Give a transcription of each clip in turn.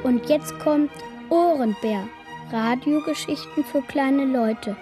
Und jetzt kommt Ohrenbär. Radiogeschichten für kleine Leute.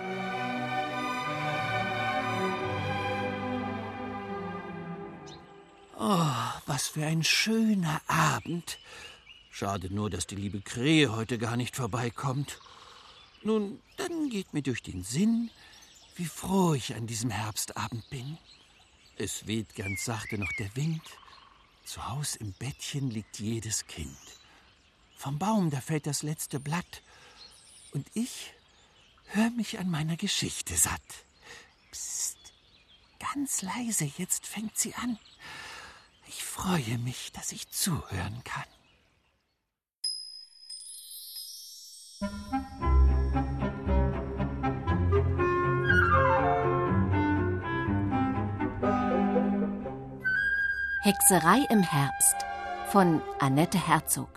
Oh, was für ein schöner Abend. Schade nur, dass die liebe Krähe heute gar nicht vorbeikommt. Nun, dann geht mir durch den Sinn, wie froh ich an diesem Herbstabend bin. Es weht ganz sachte noch der Wind. Zu Haus im Bettchen liegt jedes Kind. Vom Baum, da fällt das letzte Blatt. Und ich hör mich an meiner Geschichte satt. Psst, ganz leise, jetzt fängt sie an. Ich freue mich, dass ich zuhören kann. Hexerei im Herbst von Annette Herzog.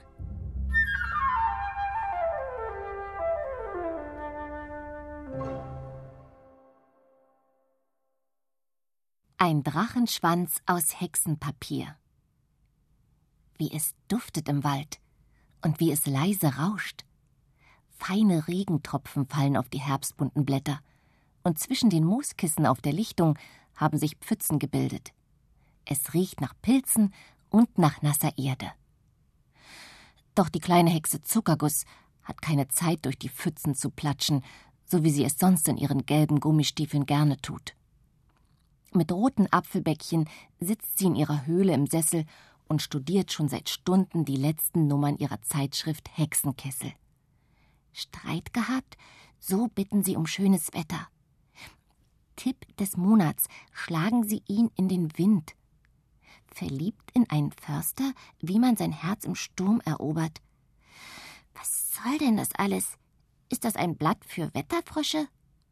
Ein Drachenschwanz aus Hexenpapier. Wie es duftet im Wald und wie es leise rauscht. Feine Regentropfen fallen auf die herbstbunten Blätter und zwischen den Mooskissen auf der Lichtung haben sich Pfützen gebildet. Es riecht nach Pilzen und nach nasser Erde. Doch die kleine Hexe Zuckerguss hat keine Zeit, durch die Pfützen zu platschen, so wie sie es sonst in ihren gelben Gummistiefeln gerne tut. Mit roten Apfelbäckchen sitzt sie in ihrer Höhle im Sessel und studiert schon seit Stunden die letzten Nummern ihrer Zeitschrift Hexenkessel. Streit gehabt? So bitten sie um schönes Wetter. Tipp des Monats: schlagen Sie ihn in den Wind. Verliebt in einen Förster, wie man sein Herz im Sturm erobert. Was soll denn das alles? Ist das ein Blatt für Wetterfrösche?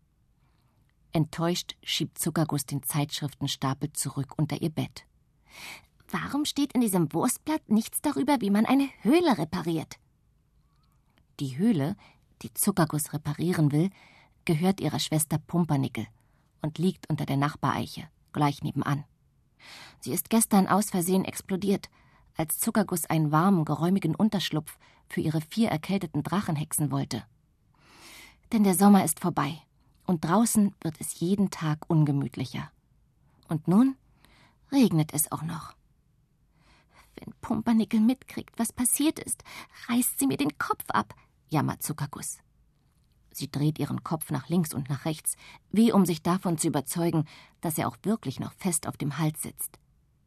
Enttäuscht schiebt Zuckerguss den Zeitschriftenstapel zurück unter ihr Bett. Warum steht in diesem Wurstblatt nichts darüber, wie man eine Höhle repariert? Die Höhle, die Zuckerguss reparieren will, gehört ihrer Schwester Pumpernickel und liegt unter der Nachbareiche, gleich nebenan. Sie ist gestern aus Versehen explodiert, als Zuckerguss einen warmen, geräumigen Unterschlupf für ihre 4 erkälteten Drachen hexen wollte. Denn der Sommer ist vorbei und draußen wird es jeden Tag ungemütlicher. Und nun regnet es auch noch. Wenn Pumpernickel mitkriegt, was passiert ist, reißt sie mir den Kopf ab, jammert Zuckerguss. Sie dreht ihren Kopf nach links und nach rechts, wie um sich davon zu überzeugen, dass er auch wirklich noch fest auf dem Hals sitzt.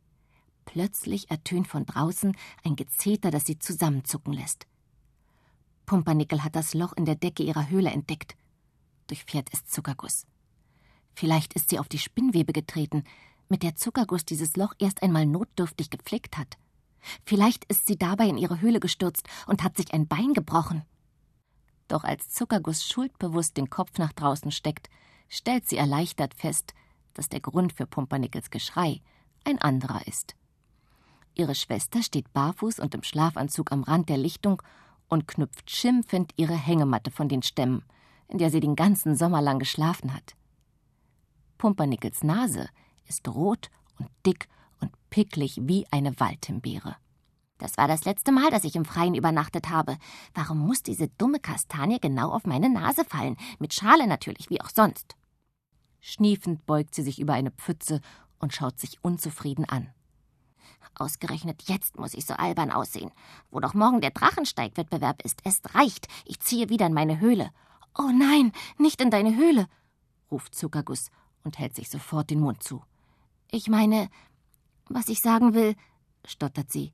Plötzlich ertönt von draußen ein Gezeter, das sie zusammenzucken lässt. Pumpernickel hat das Loch in der Decke ihrer Höhle entdeckt. Durchfährt es Zuckerguss. Vielleicht ist sie auf die Spinnwebe getreten, mit der Zuckerguss dieses Loch erst einmal notdürftig geflickt hat. Vielleicht ist sie dabei in ihre Höhle gestürzt und hat sich ein Bein gebrochen. Doch als Zuckerguss schuldbewusst den Kopf nach draußen steckt, stellt sie erleichtert fest, dass der Grund für Pumpernickels Geschrei ein anderer ist. Ihre Schwester steht barfuß und im Schlafanzug am Rand der Lichtung und knüpft schimpfend ihre Hängematte von den Stämmen, in der sie den ganzen Sommer lang geschlafen hat. Pumpernickels Nase ist rot und dick und picklig wie eine Waldhimbeere. Das war das letzte Mal, dass ich im Freien übernachtet habe. Warum muss diese dumme Kastanie genau auf meine Nase fallen? Mit Schale natürlich, wie auch sonst. Schniefend beugt sie sich über eine Pfütze und schaut sich unzufrieden an. Ausgerechnet jetzt muss ich so albern aussehen, wo doch morgen der Drachensteigwettbewerb ist. Es reicht, ich ziehe wieder in meine Höhle. Oh nein, nicht in deine Höhle, ruft Zuckerguss und hält sich sofort den Mund zu. Ich meine, was ich sagen will, stottert sie.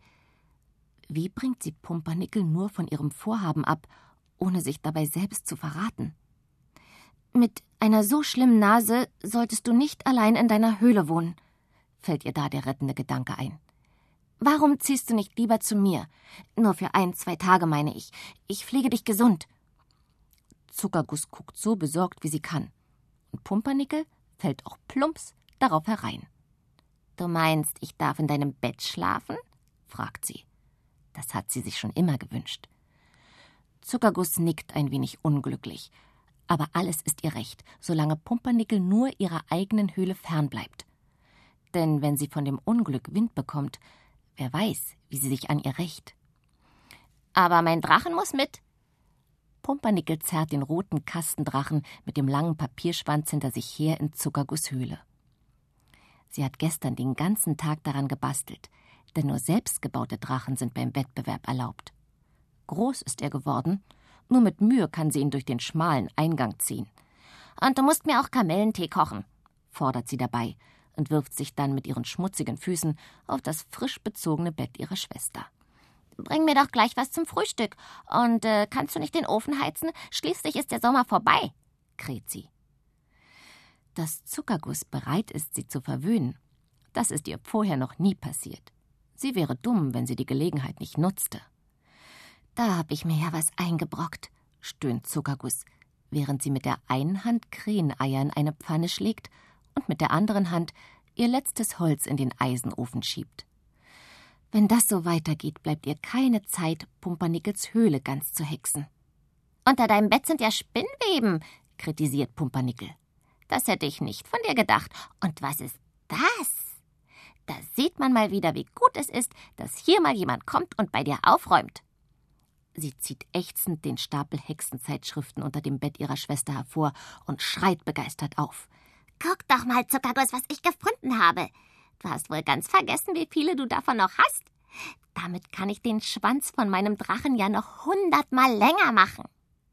Wie bringt sie Pumpernickel nur von ihrem Vorhaben ab, ohne sich dabei selbst zu verraten? Mit einer so schlimmen Nase solltest du nicht allein in deiner Höhle wohnen, fällt ihr da der rettende Gedanke ein. Warum ziehst du nicht lieber zu mir? Nur für 1-2 Tage, meine ich. Ich pflege dich gesund. Zuckerguss guckt so besorgt, wie sie kann. Und Pumpernickel fällt auch plumps darauf herein. Du meinst, ich darf in deinem Bett schlafen? Fragt sie. Das hat sie sich schon immer gewünscht. Zuckerguss nickt ein wenig unglücklich. Aber alles ist ihr recht, solange Pumpernickel nur ihrer eigenen Höhle fernbleibt. Denn wenn sie von dem Unglück Wind bekommt, wer weiß, wie sie sich an ihr rächt. Aber mein Drachen muss mit. Pumpernickel zerrt den roten Kastendrachen mit dem langen Papierschwanz hinter sich her in Zuckerguss Höhle. Sie hat gestern den ganzen Tag daran gebastelt, denn nur selbstgebaute Drachen sind beim Wettbewerb erlaubt. Groß ist er geworden, nur mit Mühe kann sie ihn durch den schmalen Eingang ziehen. Und du musst mir auch Kamellentee kochen, fordert sie dabei und wirft sich dann mit ihren schmutzigen Füßen auf das frisch bezogene Bett ihrer Schwester. Bring mir doch gleich was zum Frühstück. Und kannst du nicht den Ofen heizen? Schließlich ist der Sommer vorbei, kräht sie. Dass Zuckerguss bereit ist, sie zu verwöhnen, das ist ihr vorher noch nie passiert. Sie wäre dumm, wenn sie die Gelegenheit nicht nutzte. Da hab ich mir ja was eingebrockt, stöhnt Zuckerguss, während sie mit der einen Hand Kräheneier in eine Pfanne schlägt und mit der anderen Hand ihr letztes Holz in den Eisenofen schiebt. Wenn das so weitergeht, bleibt ihr keine Zeit, Pumpernickels Höhle ganz zu hexen. Unter deinem Bett sind ja Spinnweben, kritisiert Pumpernickel. Das hätte ich nicht von dir gedacht. Und was ist das? Da sieht man mal wieder, wie gut es ist, dass hier mal jemand kommt und bei dir aufräumt. Sie zieht ächzend den Stapel Hexenzeitschriften unter dem Bett ihrer Schwester hervor und schreit begeistert auf. Guck doch mal, Zuckerguss, was ich gefunden habe. Du hast wohl ganz vergessen, wie viele du davon noch hast. Damit kann ich den Schwanz von meinem Drachen ja noch 100-mal länger machen.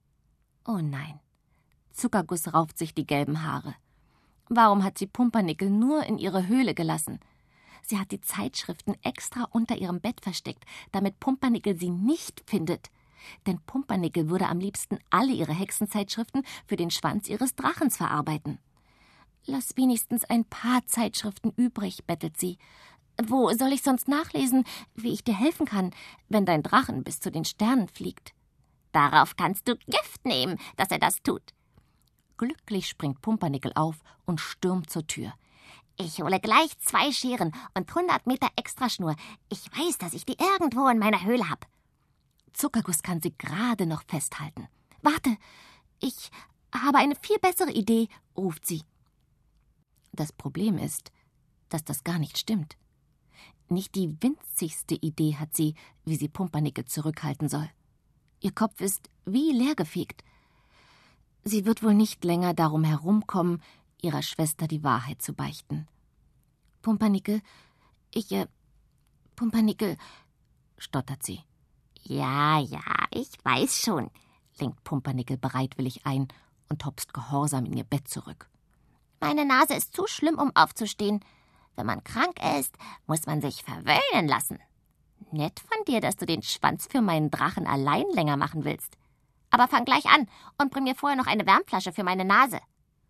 Oh nein, Zuckerguss rauft sich die gelben Haare. Warum hat sie Pumpernickel nur in ihre Höhle gelassen? Sie hat die Zeitschriften extra unter ihrem Bett versteckt, damit Pumpernickel sie nicht findet. Denn Pumpernickel würde am liebsten alle ihre Hexenzeitschriften für den Schwanz ihres Drachens verarbeiten. Lass wenigstens ein paar Zeitschriften übrig, bettelt sie. Wo soll ich sonst nachlesen, wie ich dir helfen kann, wenn dein Drachen bis zu den Sternen fliegt? Darauf kannst du Gift nehmen, dass er das tut. Glücklich springt Pumpernickel auf und stürmt zur Tür. Ich hole gleich 2 Scheren und 100 Meter Extraschnur. Ich weiß, dass ich die irgendwo in meiner Höhle hab. Zuckerguss kann sie gerade noch festhalten. Warte, ich habe eine viel bessere Idee, ruft sie. Das Problem ist, dass das gar nicht stimmt. Nicht die winzigste Idee hat sie, wie sie Pumpernickel zurückhalten soll. Ihr Kopf ist wie leergefegt. Sie wird wohl nicht länger darum herumkommen, ihrer Schwester die Wahrheit zu beichten. Pumpernickel, Pumpernickel, stottert sie. Ja, ich weiß schon, lenkt Pumpernickel bereitwillig ein und hopst gehorsam in ihr Bett zurück. Meine Nase ist zu schlimm, um aufzustehen. Wenn man krank ist, muss man sich verwöhnen lassen. Nett von dir, dass du den Schwanz für meinen Drachen allein länger machen willst. Aber fang gleich an und bring mir vorher noch eine Wärmflasche für meine Nase.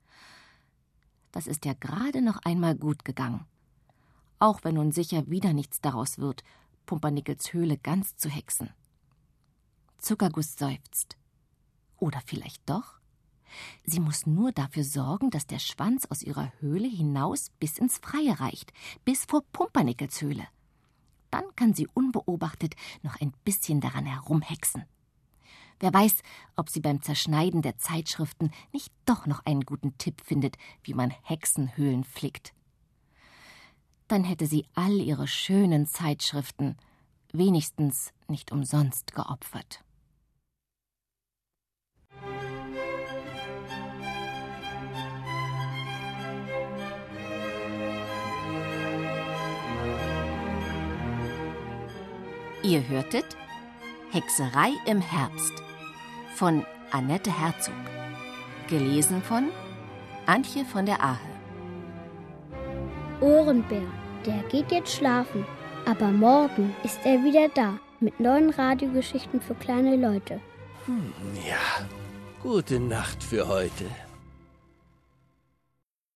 Das ist ja gerade noch einmal gut gegangen. Auch wenn nun sicher wieder nichts daraus wird, Pumpernickels Höhle ganz zu hexen. Zuckerguss seufzt. Oder vielleicht doch? Sie muss nur dafür sorgen, dass der Schwanz aus ihrer Höhle hinaus bis ins Freie reicht, bis vor Pumpernickels Höhle. Dann kann sie unbeobachtet noch ein bisschen daran herumhexen. Wer weiß, ob sie beim Zerschneiden der Zeitschriften nicht doch noch einen guten Tipp findet, wie man Hexenhöhlen flickt. Dann hätte sie all ihre schönen Zeitschriften wenigstens nicht umsonst geopfert. Ihr hörtet Hexerei im Herbst von Annette Herzog. Gelesen von Antje von der Ahe. Ohrenbär, der geht jetzt schlafen. Aber morgen ist er wieder da mit neuen Radiogeschichten für kleine Leute. Ja, gute Nacht für heute.